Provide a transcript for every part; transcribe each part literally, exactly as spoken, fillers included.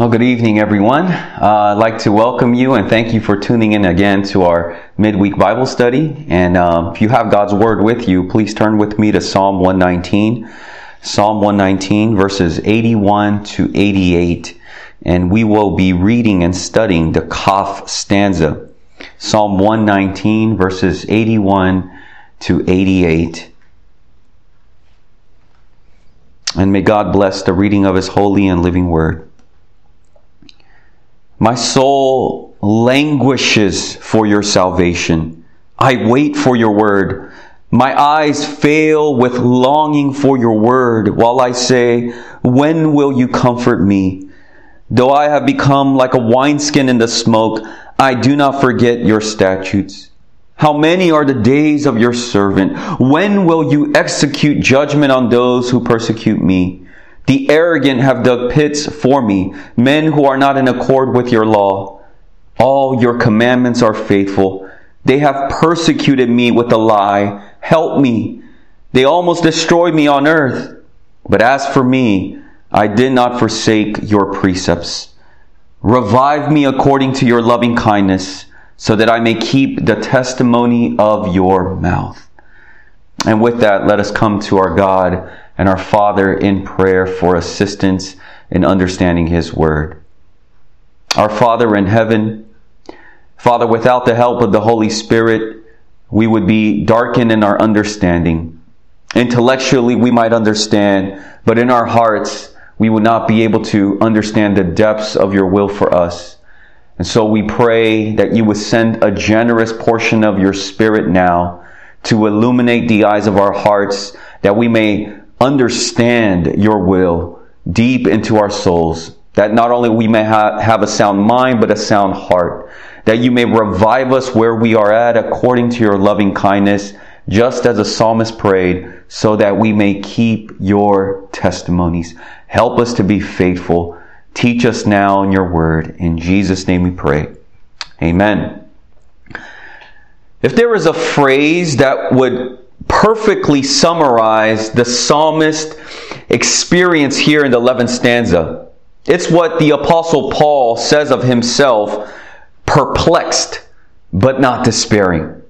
Well, good evening, everyone. Uh, I'd like to welcome you and thank you for tuning in again to our midweek Bible study. And um, if you have God's Word with you, please turn with me to Psalm one nineteen. Psalm one nineteen, verses eighty-one to eighty-eight. And we will be reading and studying the Kaf stanza. Psalm one nineteen, verses eighty-one to eighty-eight. And may God bless the reading of His holy and living Word. My soul languishes for your salvation. I wait for your word. My eyes fail with longing for your word, while I say, when will you comfort me? Though I have become like a wineskin in the smoke, I do not forget your statutes. How many are the days of your servant? When will you execute judgment on those who persecute me? The arrogant have dug pits for me, men who are not in accord with your law. All your commandments are faithful. They have persecuted me with a lie. Help me. They almost destroyed me on earth. But as for me, I did not forsake your precepts. Revive me according to your loving kindness, so that I may keep the testimony of your mouth. And with that, let us come to our God and our Father in prayer for assistance in understanding His Word. Our Father in heaven, Father, without the help of the Holy Spirit, we would be darkened in our understanding. Intellectually, we might understand, but in our hearts, we would not be able to understand the depths of your will for us. And so we pray that you would send a generous portion of your Spirit now to illuminate the eyes of our hearts, that we may understand your will deep into our souls, that not only we may ha- have a sound mind, but a sound heart, that you may revive us where we are at according to your loving kindness, just as the psalmist prayed, so that we may keep your testimonies. Help us to be faithful. Teach us now in your word. In Jesus' name we pray. Amen. If there is a phrase that would perfectly summarize the psalmist's experience here in the eleventh stanza, it's what the Apostle Paul says of himself: perplexed, but not despairing.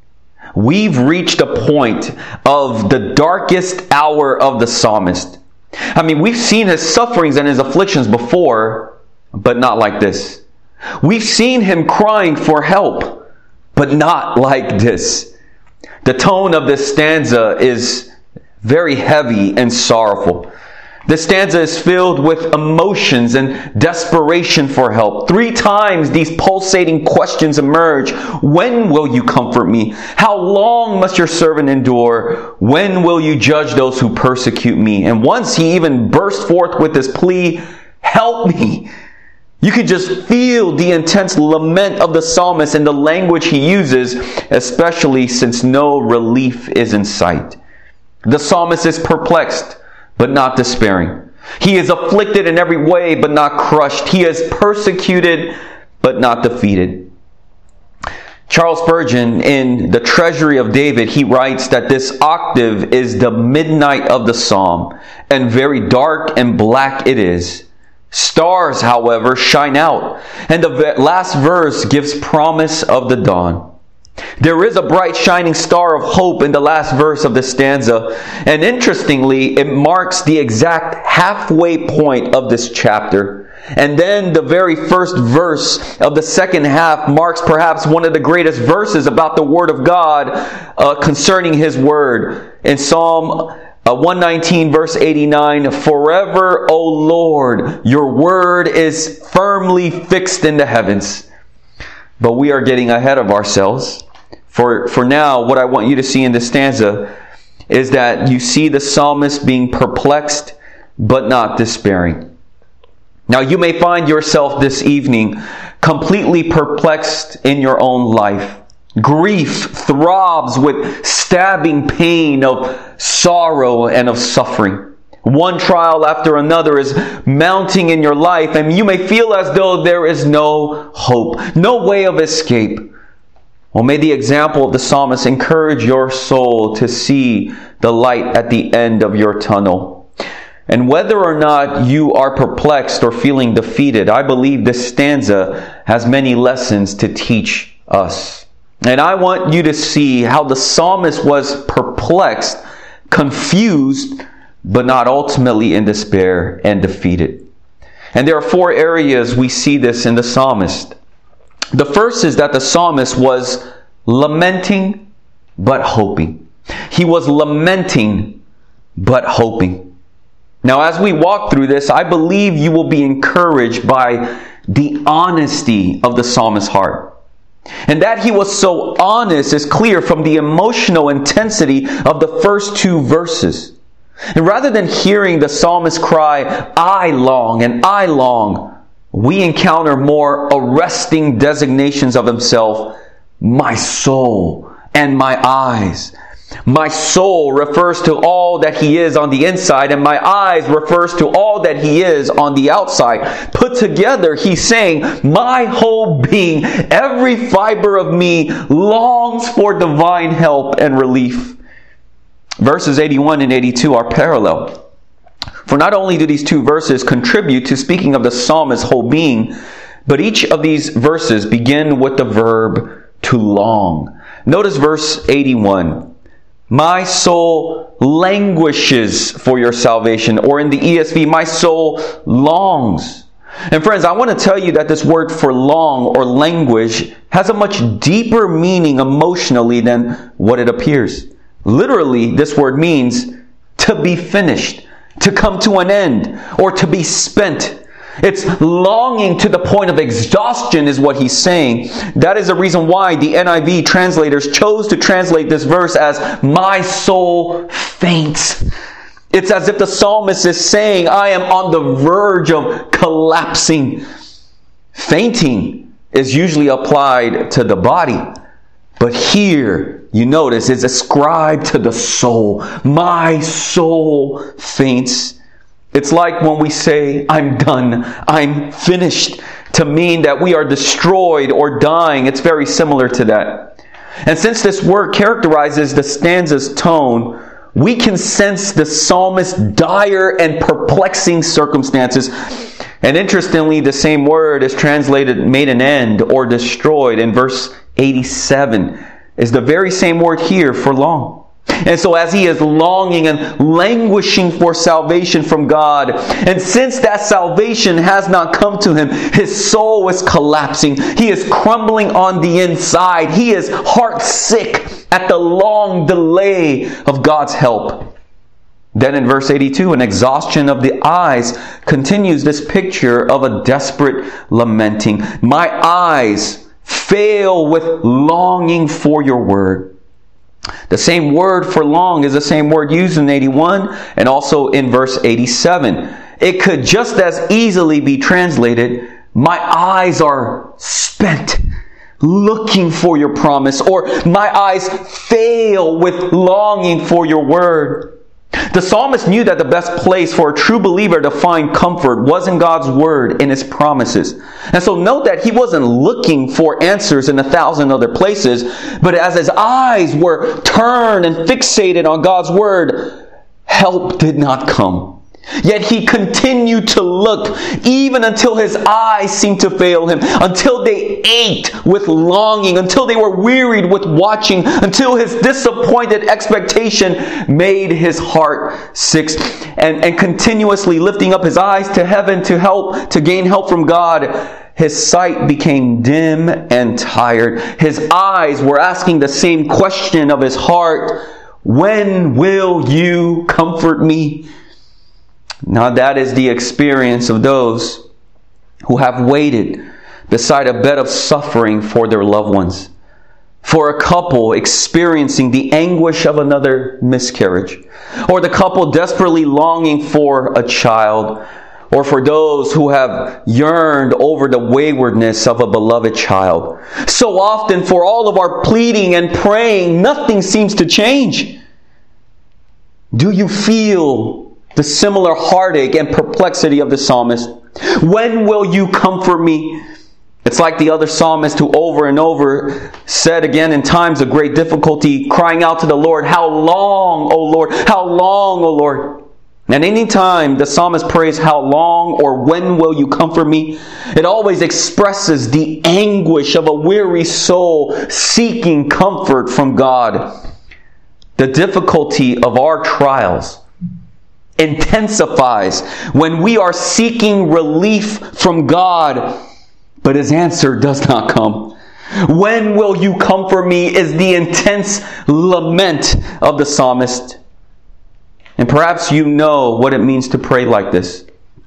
We've reached a point of the darkest hour of the psalmist. I mean, we've seen his sufferings and his afflictions before, but not like this. We've seen him crying for help, but not like this. The tone of this stanza is very heavy and sorrowful. The stanza is filled with emotions and desperation for help. Three times these pulsating questions emerge. When will you comfort me? How long must your servant endure? When will you judge those who persecute me? And once he even burst forth with this plea, help me. You could just feel the intense lament of the psalmist in the language he uses, especially since no relief is in sight. The psalmist is perplexed, but not despairing. He is afflicted in every way, but not crushed. He is persecuted, but not defeated. Charles Spurgeon, in The Treasury of David, he writes that this octave is the midnight of the psalm, and very dark and black it is. Stars, however, shine out, and the last verse gives promise of the dawn. There is a bright shining star of hope in the last verse of the stanza, and interestingly, it marks the exact halfway point of this chapter. And then the very first verse of the second half marks perhaps one of the greatest verses about the Word of God uh, concerning His Word. In Psalm Uh, one nineteen verse eighty-nine, forever, O Lord, your word is firmly fixed in the heavens. But we are getting ahead of ourselves. For, for now, what I want you to see in this stanza is that you see the psalmist being perplexed, but not despairing. Now, you may find yourself this evening completely perplexed in your own life. Grief throbs with stabbing pain of sorrow and of suffering. One trial after another is mounting in your life, and you may feel as though there is no hope, no way of escape. Well, may the example of the psalmist encourage your soul to see the light at the end of your tunnel. And whether or not you are perplexed or feeling defeated, I believe this stanza has many lessons to teach us. And I want you to see how the psalmist was perplexed, confused, but not ultimately in despair and defeated. And there are four areas we see this in the psalmist. The first is that the psalmist was lamenting but hoping. He was lamenting but hoping. Now, as we walk through this, I believe you will be encouraged by the honesty of the psalmist's heart. And that he was so honest is clear from the emotional intensity of the first two verses. And rather than hearing the psalmist cry, "I long and I long," we encounter more arresting designations of himself, "my soul" and "my eyes." My soul refers to all that he is on the inside, and my eyes refers to all that he is on the outside. Put together, he's saying, my whole being, every fiber of me longs for divine help and relief. Verses eighty-one and eighty-two are parallel. For not only do these two verses contribute to speaking of the psalmist's whole being, but each of these verses begin with the verb to long. Notice verse eighty-one. My soul languishes for your salvation. Or in the E S V, my soul longs. And friends, I want to tell you that this word for long or languish has a much deeper meaning emotionally than what it appears. Literally, this word means to be finished, to come to an end, or to be spent. It's longing to the point of exhaustion is what he's saying. That is the reason why the N I V translators chose to translate this verse as, my soul faints. It's as if the psalmist is saying, I am on the verge of collapsing. Fainting is usually applied to the body. But here, you notice, it's ascribed to the soul. My soul faints. It's like when we say, I'm done, I'm finished, to mean that we are destroyed or dying. It's very similar to that. And since this word characterizes the stanza's tone, we can sense the psalmist's dire and perplexing circumstances. And interestingly, the same word is translated made an end or destroyed in verse eighty-seven. Is the very same word here for long. And so as he is longing and languishing for salvation from God, and since that salvation has not come to him, his soul is collapsing. He is crumbling on the inside. He is heart sick at the long delay of God's help. Then in verse eighty-two, an exhaustion of the eyes continues this picture of a desperate lamenting. My eyes fail with longing for your word. The same word for long is the same word used in eighty-one and also in verse eighty-seven. It could just as easily be translated, my eyes are spent looking for your promise, or my eyes fail with longing for your word. The psalmist knew that the best place for a true believer to find comfort was in God's word, in his promises. And so note that he wasn't looking for answers in a thousand other places, but as his eyes were turned and fixated on God's word, help did not come. Yet he continued to look even until his eyes seemed to fail him, until they ached with longing, until they were wearied with watching, until his disappointed expectation made his heart sick. And, and continuously lifting up his eyes to heaven to help, to gain help from God, his sight became dim and tired. His eyes were asking the same question of his heart, when will you comfort me? Now that is the experience of those who have waited beside a bed of suffering for their loved ones. For a couple experiencing the anguish of another miscarriage. Or the couple desperately longing for a child. Or for those who have yearned over the waywardness of a beloved child. So often for all of our pleading and praying, nothing seems to change. Do you feel the similar heartache and perplexity of the psalmist? When will you comfort me? It's like the other psalmist who over and over said again in times of great difficulty, crying out to the Lord, how long, O Lord? How long, O Lord? And anytime the psalmist prays, how long or when will you comfort me? It always expresses the anguish of a weary soul seeking comfort from God. The difficulty of our trials intensifies when we are seeking relief from God, but His answer does not come. When will you comfort me is the intense lament of the psalmist. And perhaps you know what it means to pray like this.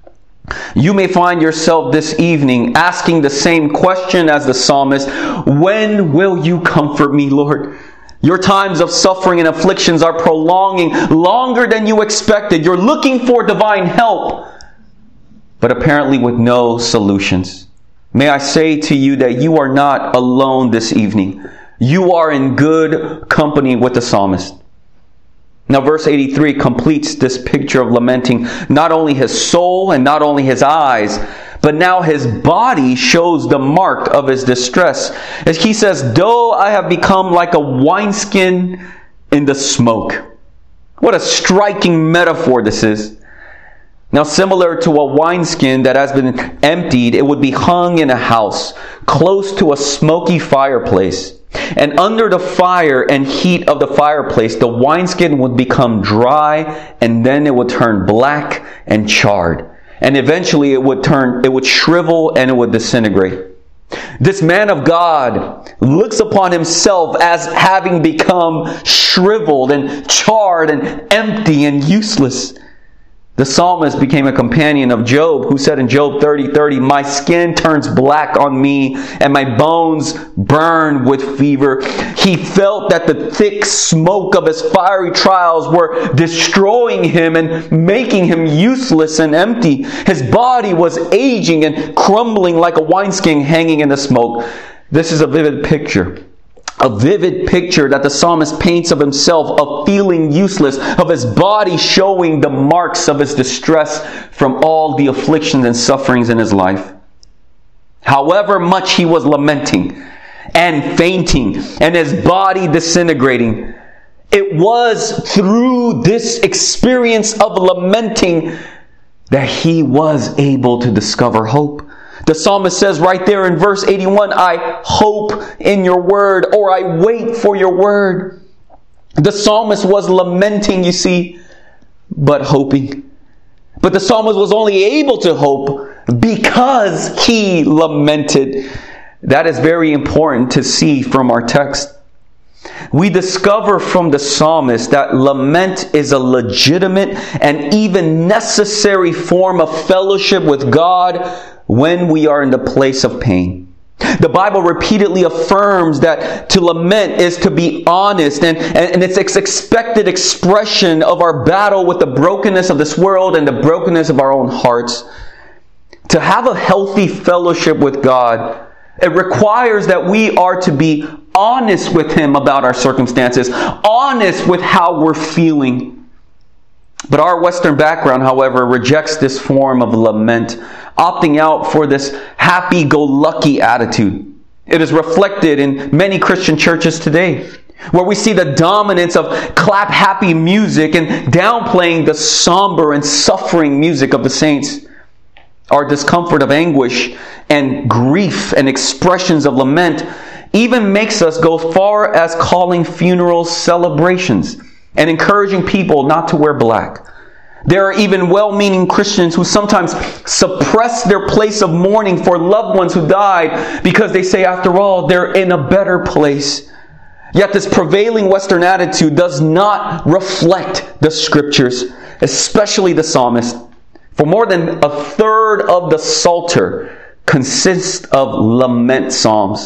You may find yourself this evening asking the same question as the psalmist. When will you comfort me, Lord? Your times of suffering and afflictions are prolonging longer than you expected. You're looking for divine help, but apparently with no solutions. May I say to you that you are not alone this evening. You are in good company with the psalmist. Now, verse eighty-three completes this picture of lamenting not only his soul and not only his eyes, but now his body shows the mark of his distress. As he says, though I have become like a wineskin in the smoke. What a striking metaphor this is. Now, similar to a wineskin that has been emptied, it would be hung in a house close to a smoky fireplace. And under the fire and heat of the fireplace, the wineskin would become dry, and then it would turn black and charred. And eventually it would turn, it would shrivel and it would disintegrate. This man of God looks upon himself as having become shriveled and charred and empty and useless. The psalmist became a companion of Job, who said in Job thirty thirty, my skin turns black on me and my bones burn with fever. He felt that the thick smoke of his fiery trials were destroying him and making him useless and empty. His body was aging and crumbling like a wineskin hanging in the smoke. This is a vivid picture. A vivid picture that the psalmist paints of himself, of feeling useless, of his body showing the marks of his distress from all the afflictions and sufferings in his life. However much he was lamenting and fainting and his body disintegrating, it was through this experience of lamenting that he was able to discover hope. The psalmist says right there in verse eighty-one, I hope in your word, or I wait for your word. The psalmist was lamenting, you see, but hoping. But the psalmist was only able to hope because he lamented. That is very important to see from our text. We discover from the psalmist that lament is a legitimate and even necessary form of fellowship with God when we are in the place of pain. The Bible repeatedly affirms that to lament is to be honest, and, and, and it's an expected expression of our battle with the brokenness of this world and the brokenness of our own hearts. To have a healthy fellowship with God, it requires that we are to be honest with Him about our circumstances, honest with how we're feeling. But our Western background, however, rejects this form of lament, opting out for this happy-go-lucky attitude. It is reflected in many Christian churches today, where we see the dominance of clap-happy music and downplaying the somber and suffering music of the saints. Our discomfort of anguish and grief and expressions of lament even makes us go far as calling funerals celebrations and encouraging people not to wear black. There are even well-meaning Christians who sometimes suppress their place of mourning for loved ones who died because they say, after all, they're in a better place. Yet this prevailing Western attitude does not reflect the Scriptures, especially the psalmist. For more than a third of the Psalter consists of lament psalms.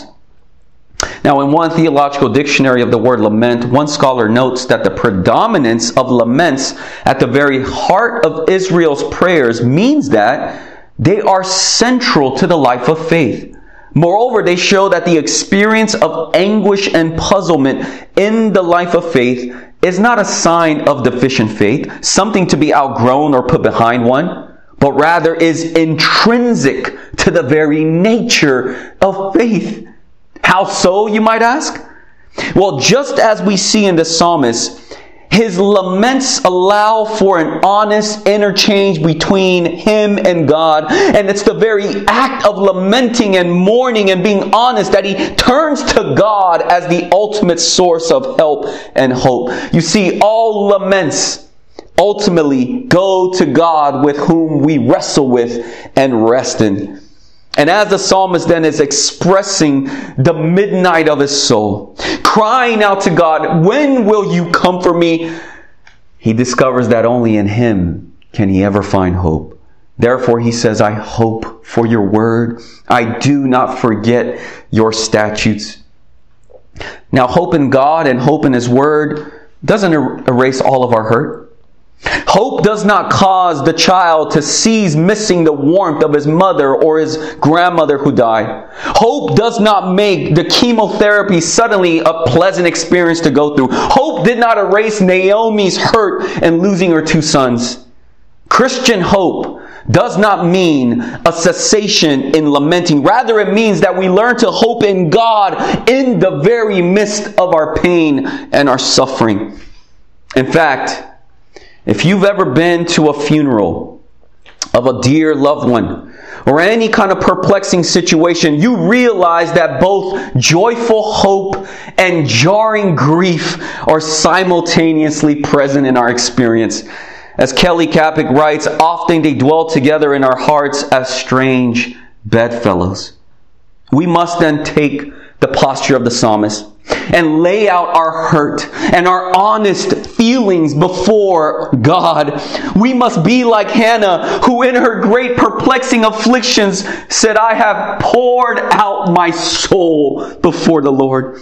Now, in one theological dictionary of the word lament, one scholar notes that the predominance of laments at the very heart of Israel's prayers means that they are central to the life of faith. Moreover, they show that the experience of anguish and puzzlement in the life of faith is not a sign of deficient faith, something to be outgrown or put behind one, but rather is intrinsic to the very nature of faith. How so, you might ask? Well, just as we see in the psalmist, His laments allow for an honest interchange between him and God. And it's the very act of lamenting and mourning and being honest that he turns to God as the ultimate source of help and hope. You see, all laments ultimately go to God, with whom we wrestle with and rest in. And as the psalmist then is expressing the midnight of his soul, crying out to God, when will you comfort me? He discovers that only in him can he ever find hope. Therefore he says, I hope for your word. I do not forget your statutes. Now, hope in God and hope in his word doesn't er- erase all of our hurt. Hope does not cause the child to cease missing the warmth of his mother or his grandmother who died. Hope does not make the chemotherapy suddenly a pleasant experience to go through. Hope did not erase Naomi's hurt in losing her two sons. Christian hope does not mean a cessation in lamenting. Rather, it means that we learn to hope in God in the very midst of our pain and our suffering. In fact, if you've ever been to a funeral of a dear loved one or any kind of perplexing situation, you realize that both joyful hope and jarring grief are simultaneously present in our experience. As Kelly Kapic writes, often they dwell together in our hearts as strange bedfellows. We must then take the posture of the psalmist and lay out our hurt and our honest feelings before God. We must be like Hannah, who in her great perplexing afflictions said, I have poured out my soul before the Lord.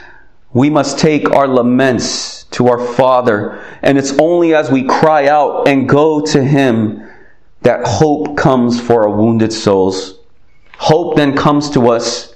We must take our laments to our Father, and it's only as we cry out and go to him that hope comes for our wounded souls. Hope then comes to us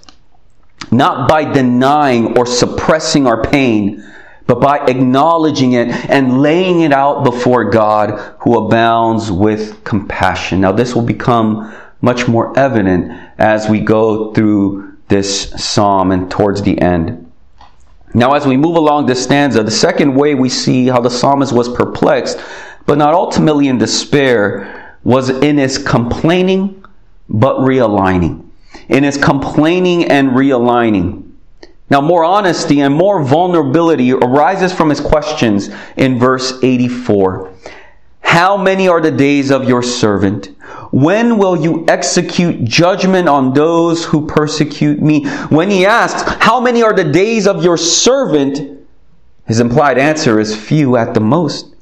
not by denying or suppressing our pain, but by acknowledging it and laying it out before God, who abounds with compassion. Now, this will become much more evident as we go through this psalm and towards the end. Now, as we move along this stanza, the second way we see how the psalmist was perplexed, but not ultimately in despair, was in his complaining, but realigning. In his complaining and realigning. Now, more honesty and more vulnerability arises from his questions in verse eighty-four. How many are the days of your servant? When will you execute judgment on those who persecute me? When he asks, how many are the days of your servant? His implied answer is few at the most.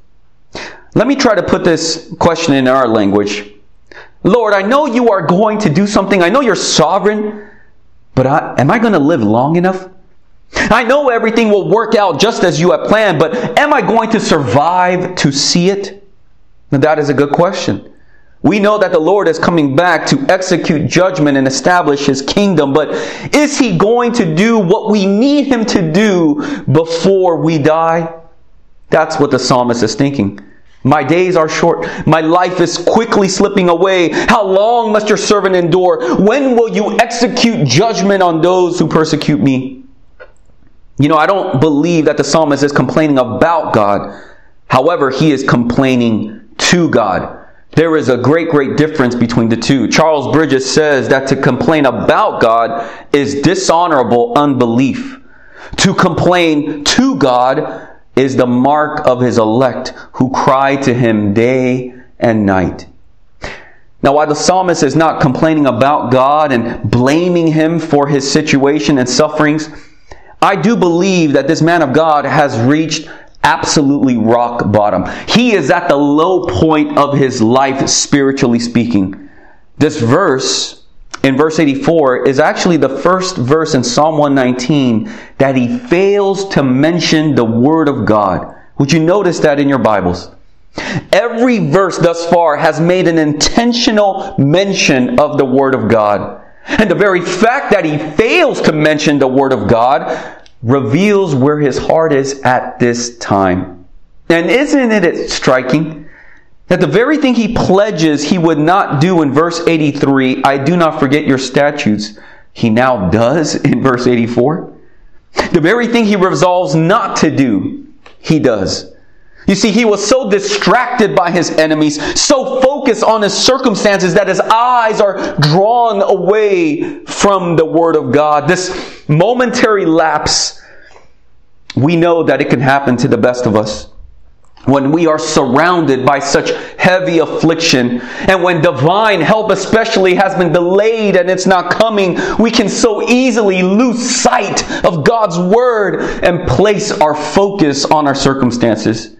Let me try to put this question in our language. Lord, I know you are going to do something. I know you're sovereign, but I, am I going to live long enough? I know everything will work out just as you have planned, but am I going to survive to see it? Now, that is a good question. We know that the Lord is coming back to execute judgment and establish his kingdom, but is he going to do what we need him to do before we die? That's what the psalmist is thinking. My days are short. My life is quickly slipping away. How long must your servant endure? When will you execute judgment on those who persecute me? You know, I don't believe that the psalmist is complaining about God. However, he is complaining to God. There is a great, great difference between the two. Charles Bridges says that to complain about God is dishonorable unbelief. To complain to God is the mark of his elect who cry to him day and night. Now, while the psalmist is not complaining about God and blaming him for his situation and sufferings, I do believe that this man of God has reached absolutely rock bottom. He is at the low point of his life, spiritually speaking. This verse, in verse eighty-four, is actually the first verse in Psalm one nineteen that he fails to mention the Word of God. Would you notice that in your Bibles? Every verse thus far has made an intentional mention of the Word of God. And the very fact that he fails to mention the Word of God reveals where his heart is at this time. And isn't it striking that the very thing he pledges he would not do in verse eighty-three, I do not forget your statutes, he now does in verse eighty-four? The very thing he resolves not to do, he does. You see, he was so distracted by his enemies, so focused on his circumstances that his eyes are drawn away from the Word of God. This momentary lapse, we know that it can happen to the best of us. When we are surrounded by such heavy affliction, and when divine help especially has been delayed and it's not coming, we can so easily lose sight of God's Word and place our focus on our circumstances.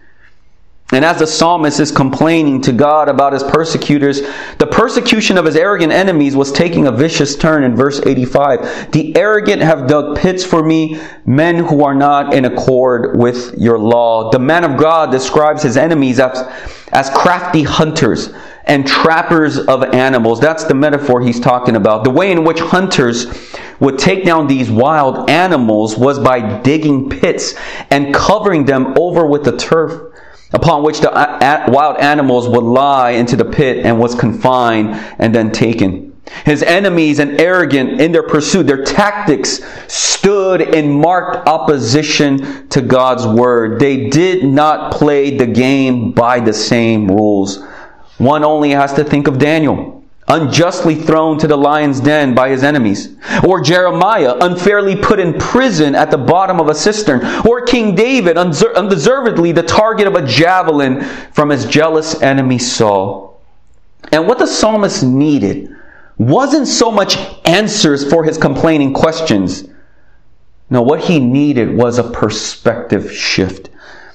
And as the psalmist is complaining to God about his persecutors, the persecution of his arrogant enemies was taking a vicious turn in verse eighty-five. The arrogant have dug pits for me, men who are not in accord with your law. The man of God describes his enemies as, as crafty hunters and trappers of animals. That's the metaphor he's talking about. The way in which hunters would take down these wild animals was by digging pits and covering them over with the turf, upon which the wild animals would lie into the pit and was confined and then taken. His enemies and arrogant in their pursuit, their tactics stood in marked opposition to God's Word. They did not play the game by the same rules. One only has to think of Daniel, unjustly thrown to the lion's den by his enemies, or Jeremiah, unfairly put in prison at the bottom of a cistern, or King David, undeservedly the target of a javelin from his jealous enemy Saul. And what the psalmist needed wasn't so much answers for his complaining questions. No, what he needed was a perspective shift.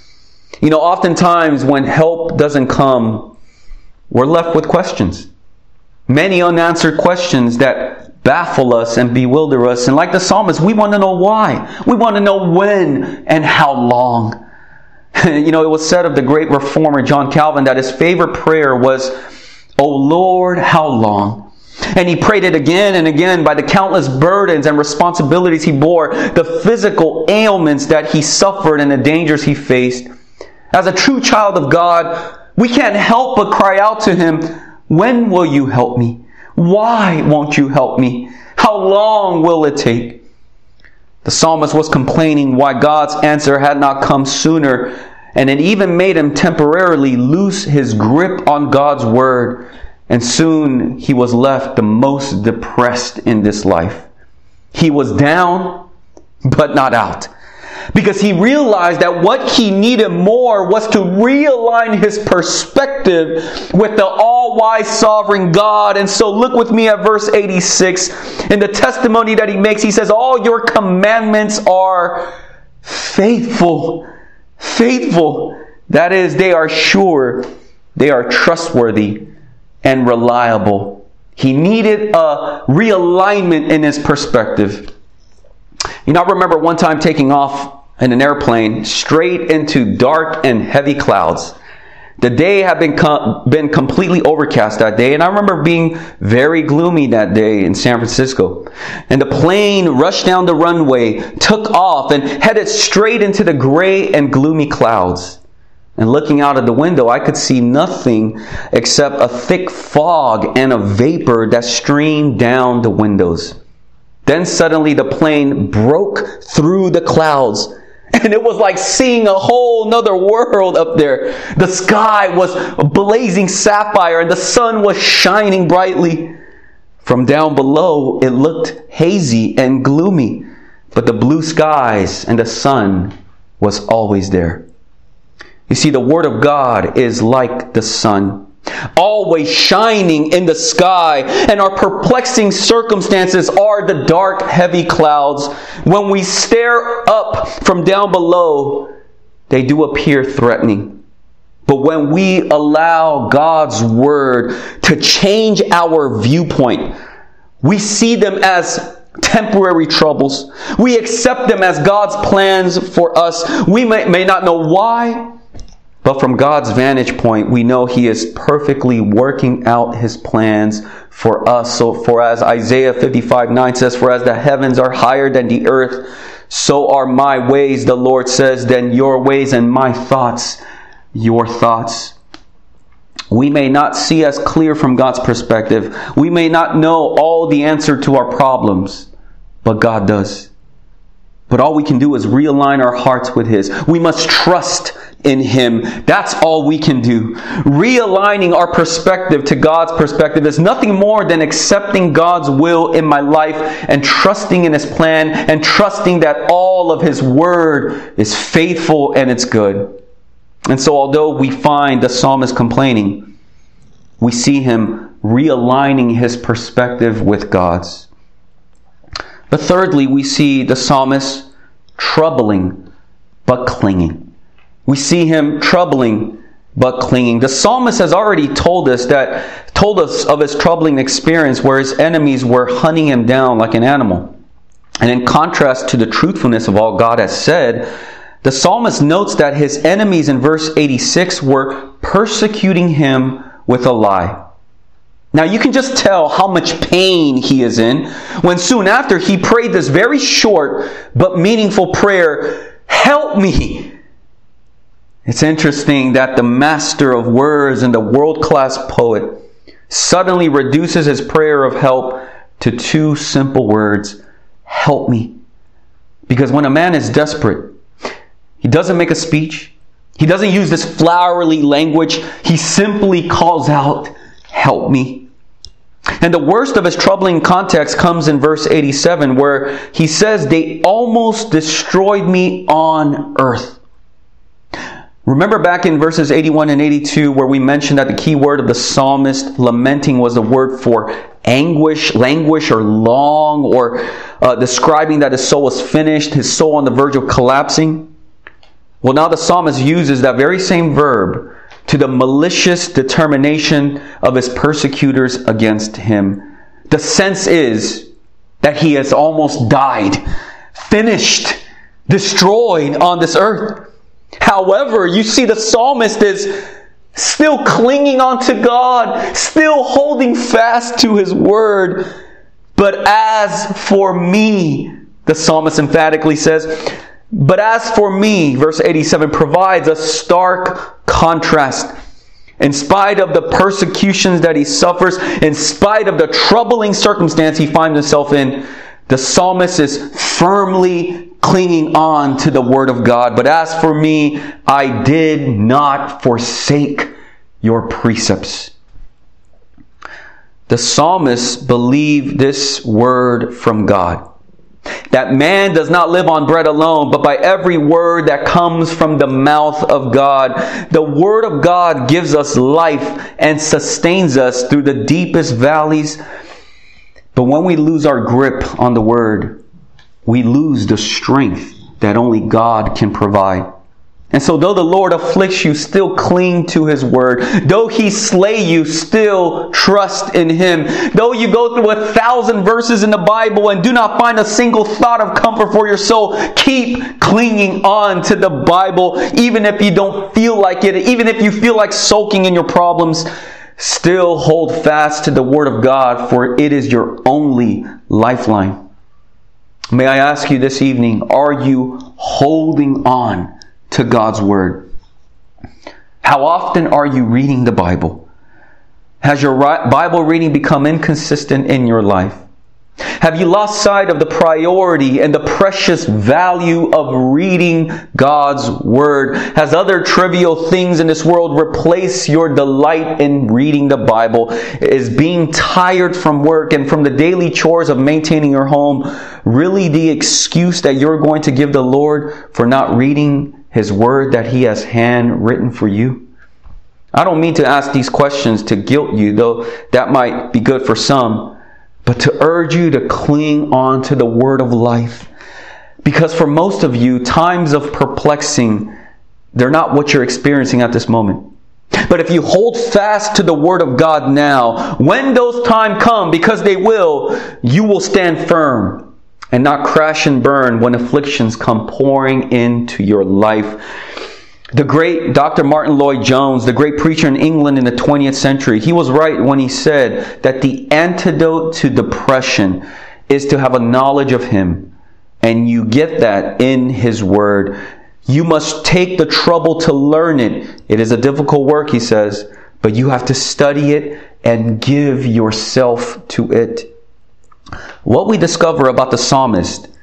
You know, oftentimes when help doesn't come, we're left with questions. Many unanswered questions that baffle us and bewilder us. And like the psalmist, we want to know why. We want to know when and how long. You know, it was said of the great reformer John Calvin that his favorite prayer was, "O Lord, how long?" And he prayed it again and again by the countless burdens and responsibilities he bore, the physical ailments that he suffered and the dangers he faced. As a true child of God, we can't help but cry out to him, "When will you help me? Why won't you help me? How long will it take?" The psalmist was complaining why God's answer had not come sooner, and it even made him temporarily lose his grip on God's Word. And soon he was left the most depressed in this life. He was down, but not out. Because he realized that what he needed more was to realign his perspective with the all-wise sovereign God. And so look with me at verse eighty-six. In the testimony that he makes, he says, "All your commandments are faithful." Faithful. That is, they are sure, they are trustworthy and reliable. He needed a realignment in his perspective. You know, I remember one time taking off in an airplane straight into dark and heavy clouds. The day had been com- been completely overcast that day, and I remember being very gloomy that day in San Francisco. And the plane rushed down the runway, took off, and headed straight into the gray and gloomy clouds. And looking out of the window, I could see nothing except a thick fog and a vapor that streamed down the windows. Then suddenly the plane broke through the clouds. And it was like seeing a whole nother world up there. The sky was a blazing sapphire and the sun was shining brightly. From down below, it looked hazy and gloomy. But the blue skies and the sun was always there. You see, the Word of God is like the sun, always shining in the sky, and our perplexing circumstances are the dark, heavy clouds. When we stare up from down below, they do appear threatening. But when we allow God's Word to change our viewpoint, we see them as temporary troubles. We accept them as God's plans for us. We may, may not know why, but from God's vantage point, we know He is perfectly working out His plans for us. So for as Isaiah fifty-five nine says, "For as the heavens are higher than the earth, so are my ways," the Lord says, "than your ways, and my thoughts, your thoughts." We may not see as clear from God's perspective. We may not know all the answer to our problems, but God does. But all we can do is realign our hearts with His. We must trust in Him. That's all we can do. Realigning our perspective to God's perspective is nothing more than accepting God's will in my life and trusting in His plan and trusting that all of His word is faithful and it's good. And so although we find the psalmist complaining, we see him realigning his perspective with God's. But thirdly, we see the psalmist troubling but clinging. We see him troubling but clinging. The psalmist has already told us that told us of his troubling experience where his enemies were hunting him down like an animal. And in contrast to the truthfulness of all God has said, the psalmist notes that his enemies in verse eighty-six were persecuting him with a lie. Now you can just tell how much pain he is in when soon after he prayed this very short but meaningful prayer, "Help me." It's interesting that the master of words and the world-class poet suddenly reduces his prayer of help to two simple words, "Help me." Because when a man is desperate, he doesn't make a speech. He doesn't use this flowery language. He simply calls out, "Help me." And the worst of his troubling context comes in verse eighty-seven, where he says, "They almost destroyed me on earth." Remember back in verses eighty-one and eighty-two where we mentioned that the key word of the psalmist lamenting was the word for anguish, languish, or long, or uh, describing that his soul was finished, his soul on the verge of collapsing. Well, now the psalmist uses that very same verb to the malicious determination of his persecutors against him. The sense is that he has almost died, finished, destroyed on this earth. However, you see the psalmist is still clinging on to God, still holding fast to His word. But as for me, the psalmist emphatically says, but as for me, verse eighty-seven provides a stark contrast. In spite of the persecutions that he suffers, in spite of the troubling circumstance he finds himself in, the psalmist is firmly clinging on to the word of God. But as for me, I did not forsake your precepts. The psalmist believed this word from God, that man does not live on bread alone, but by every word that comes from the mouth of God. The word of God gives us life and sustains us through the deepest valleys. But when we lose our grip on the word, we lose the strength that only God can provide. And so though the Lord afflicts you, still cling to His word. Though He slay you, still trust in Him. Though you go through a thousand verses in the Bible and do not find a single thought of comfort for your soul, keep clinging on to the Bible. Even if you don't feel like it, even if you feel like sulking in your problems, still hold fast to the word of God, for it is your only lifeline. May I ask you this evening, are you holding on to God's word? How often are you reading the Bible? Has your Bible reading become inconsistent in your life? Have you lost sight of the priority and the precious value of reading God's word? Has other trivial things in this world replaced your delight in reading the Bible? Is being tired from work and from the daily chores of maintaining your home really the excuse that you're going to give the Lord for not reading His word that He has handwritten for you? I don't mean to ask these questions to guilt you, though that might be good for some, but to urge you to cling on to the word of life. Because for most of you, times of perplexing, they're not what you're experiencing at this moment. But if you hold fast to the word of God now, when those times come, because they will, you will stand firm and not crash and burn when afflictions come pouring into your life. The great Doctor Martin Lloyd-Jones, the great preacher in England in the twentieth century, he was right when he said that the antidote to depression is to have a knowledge of Him. And you get that in His word. You must take the trouble to learn it. It is a difficult work, he says, but you have to study it and give yourself to it. What we discover about the psalmist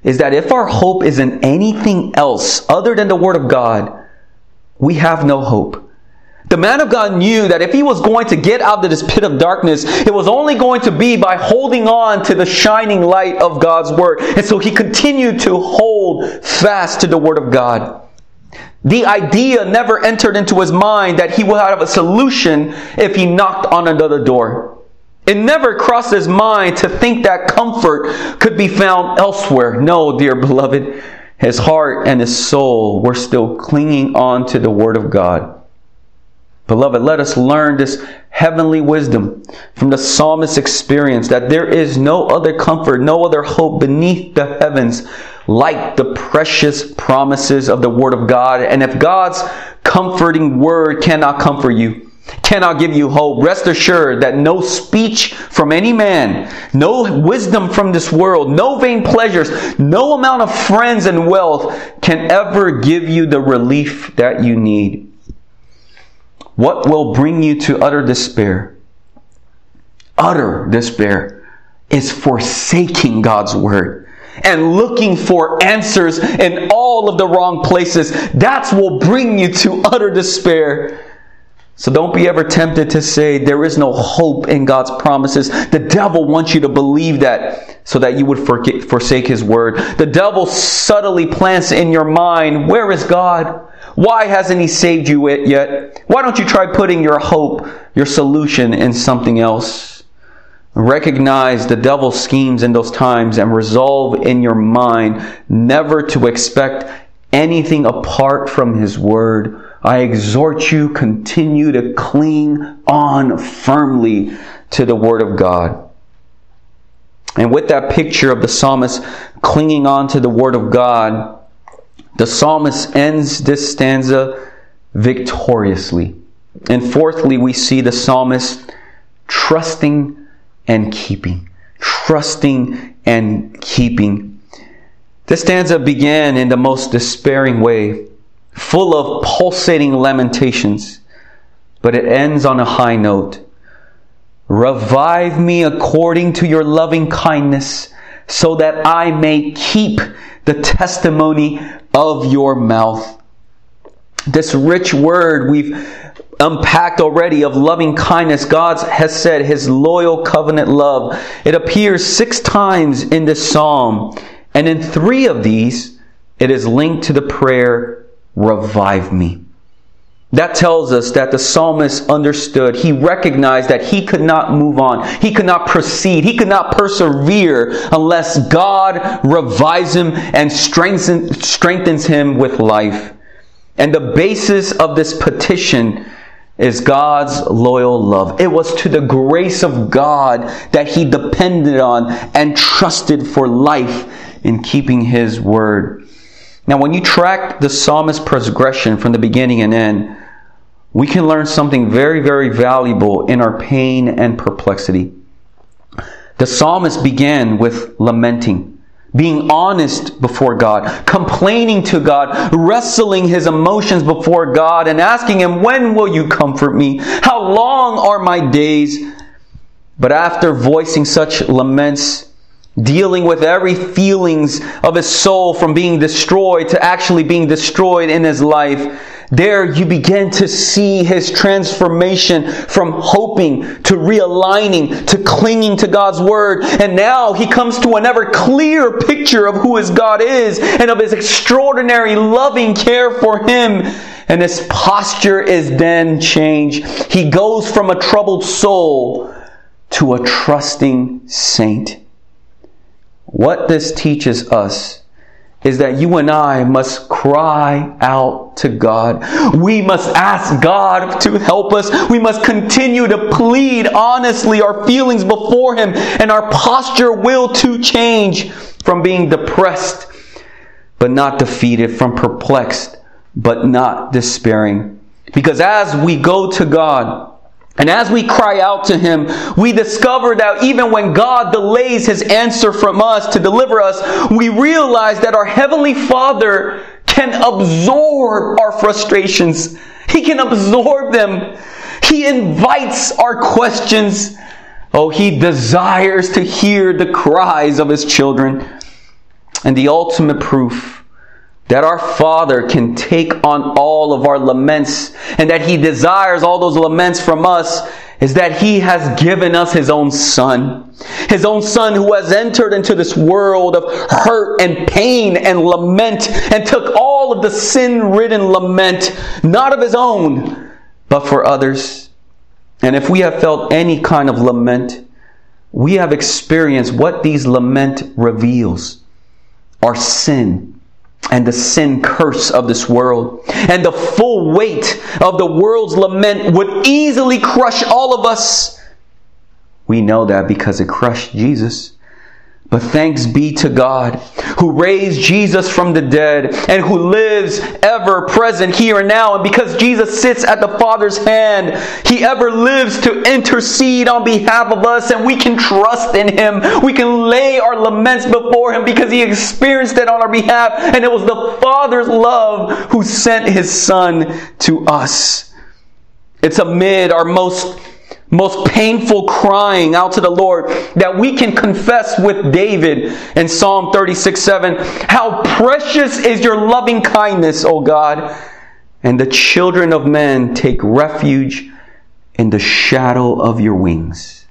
is that if our hope is in anything else other than the Word of God, we have no hope. The man of God knew that if he was going to get out of this pit of darkness, it was only going to be by holding on to the shining light of God's Word. And so he continued to hold fast to the Word of God. The idea never entered into his mind that he would have a solution if he knocked on another door. It never crossed his mind to think that comfort could be found elsewhere. No, dear beloved, his heart and his soul were still clinging on to the Word of God. Beloved, let us learn this heavenly wisdom from the psalmist's experience, that there is no other comfort, no other hope beneath the heavens like the precious promises of the Word of God. And if God's comforting Word cannot comfort you, cannot give you hope, rest assured that no speech from any man, no wisdom from this world, no vain pleasures, no amount of friends and wealth can ever give you the relief that you need. What will bring you to utter despair? Utter despair is forsaking God's Word and looking for answers in all of the wrong places. That's what will bring you to utter despair. So don't be ever tempted to say there is no hope in God's promises. The devil wants you to believe that so that you would forget, forsake His Word. The devil subtly plants in your mind, where is God? Why hasn't He saved you yet? Why don't you try putting your hope, your solution in something else? Recognize the devil's schemes in those times and resolve in your mind never to expect anything apart from His Word. I exhort you, continue to cling on firmly to the Word of God. And with that picture of the psalmist clinging on to the Word of God, the psalmist ends this stanza victoriously. And fourthly, we see the psalmist trusting and keeping. Trusting and keeping. This stanza began in the most despairing way, full of pulsating lamentations, but it ends on a high note. Revive me according to your loving kindness, so that I may keep the testimony of your mouth. This rich word we've unpacked already of loving kindness, God has said His loyal covenant love. It appears six times in this psalm, and in three of these, it is linked to the prayer, revive me. That tells us that the psalmist understood. He recognized that he could not move on. He could not proceed. He could not persevere unless God revives him and strengthens, strengthens him with life. And the basis of this petition is God's loyal love. It was to the grace of God that he depended on and trusted for life in keeping His Word. Now, when you track the psalmist's progression from the beginning and end, we can learn something very, very valuable in our pain and perplexity. The psalmist began with lamenting, being honest before God, complaining to God, wrestling his emotions before God, and asking Him, when will you comfort me? How long are my days? But after voicing such laments, dealing with every feelings of his soul from being destroyed to actually being destroyed in his life, there you begin to see his transformation from hoping to realigning to clinging to God's Word. And now he comes to an ever clearer picture of who his God is and of His extraordinary loving care for him. And his posture is then changed. He goes from a troubled soul to a trusting saint. What this teaches us is that you and I must cry out to God. We must ask God to help us. We must continue to plead honestly our feelings before Him, and our posture will to change from being depressed but not defeated, from perplexed but not despairing. Because as we go to God, and as we cry out to Him, we discover that even when God delays His answer from us to deliver us, we realize that our Heavenly Father can absorb our frustrations. He can absorb them. He invites our questions. Oh, He desires to hear the cries of His children. And the ultimate proof that our Father can take on all of our laments and that He desires all those laments from us is that He has given us His own Son. His own Son who has entered into this world of hurt and pain and lament and took all of the sin-ridden lament, not of His own, but for others. And if we have felt any kind of lament, we have experienced what these lament reveals: our sin and the sin curse of this world. And the full weight of the world's lament would easily crush all of us. We know that because it crushed Jesus. But thanks be to God who raised Jesus from the dead and who lives ever present here and now. And because Jesus sits at the Father's hand, He ever lives to intercede on behalf of us, and we can trust in Him. We can lay our laments before Him because He experienced it on our behalf. And it was the Father's love who sent His Son to us. It's amid our most most painful crying out to the Lord that we can confess with David in Psalm thirty-six seven, "How precious is your loving kindness, O God, and the children of men take refuge in the shadow of your wings."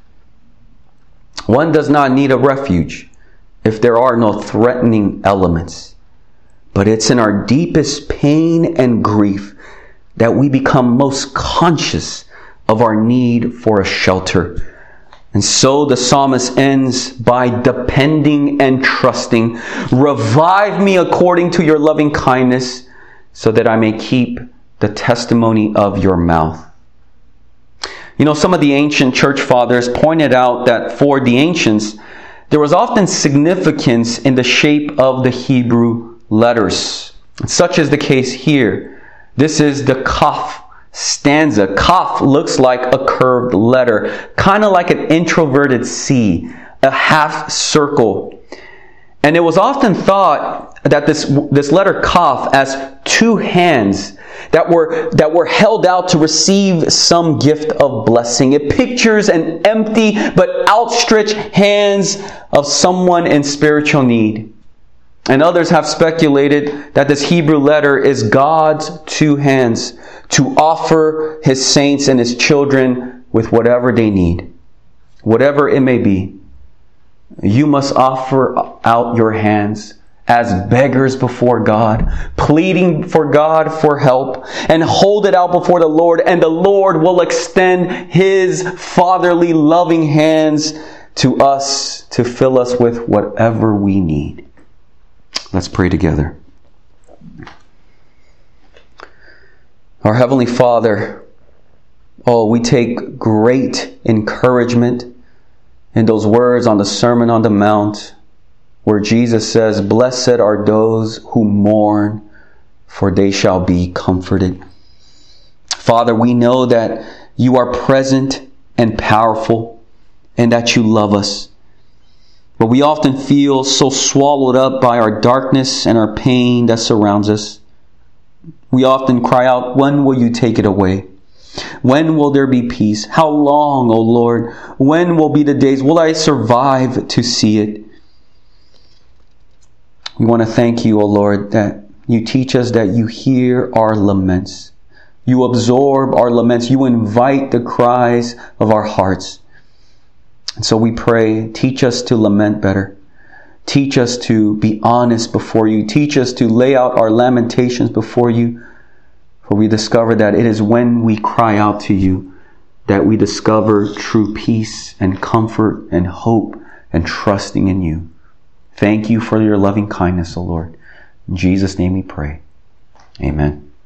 One does not need a refuge if there are no threatening elements. But it's in our deepest pain and grief that we become most conscious of our need for a shelter. And so the psalmist ends by depending and trusting. "Revive me according to your loving kindness, so that I may keep the testimony of your mouth." You know, some of the ancient church fathers pointed out that for the ancients, there was often significance in the shape of the Hebrew letters. Such is the case here. This is the Kaf stanza. Kaf looks like a curved letter, kind of like an introverted C, a half circle. And it was often thought that this this letter Kaf as two hands that were that were held out to receive some gift of blessing. It pictures an empty but outstretched hands of someone in spiritual need. And others have speculated that this Hebrew letter is God's two hands to offer His saints and His children with whatever they need, whatever it may be. You must offer out your hands as beggars before God, pleading for God for help, and hold it out before the Lord, and the Lord will extend His fatherly, loving hands to us to fill us with whatever we need. Let's pray together. Our Heavenly Father, oh, we take great encouragement in those words on the Sermon on the Mount, where Jesus says, "Blessed are those who mourn, for they shall be comforted." Father, we know that You are present and powerful, and that You love us. But we often feel so swallowed up by our darkness and our pain that surrounds us. We often cry out, "When will You take it away? When will there be peace? How long, O Lord? When will be the days? Will I survive to see it?" We want to thank You, O Lord, that You teach us that You hear our laments. You absorb our laments. You invite the cries of our hearts. And so we pray, teach us to lament better. Teach us to be honest before You. Teach us to lay out our lamentations before You. For we discover that it is when we cry out to You that we discover true peace and comfort and hope and trusting in You. Thank You for Your loving kindness, O Lord. In Jesus' name we pray. Amen.